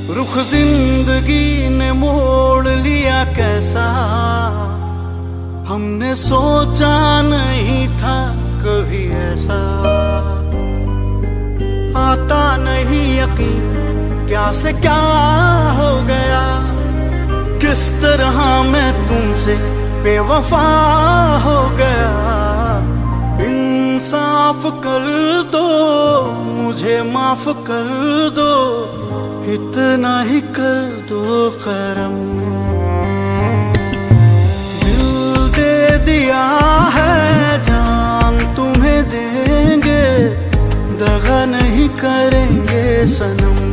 रुख जिंदगी ने मोड़ लिया कैसा, हमने सोचा नहीं था कभी ऐसा। आता नहीं यकीन क्या से क्या हो गया, किस तरह मैं तुमसे बेवफा हो गया। इंसाफ कर दो, मुझे माफ कर दो, इतना ही कर दो करम। दिल दे दिया है, जान तुम्हें देंगे, दगा नहीं करेंगे सनम।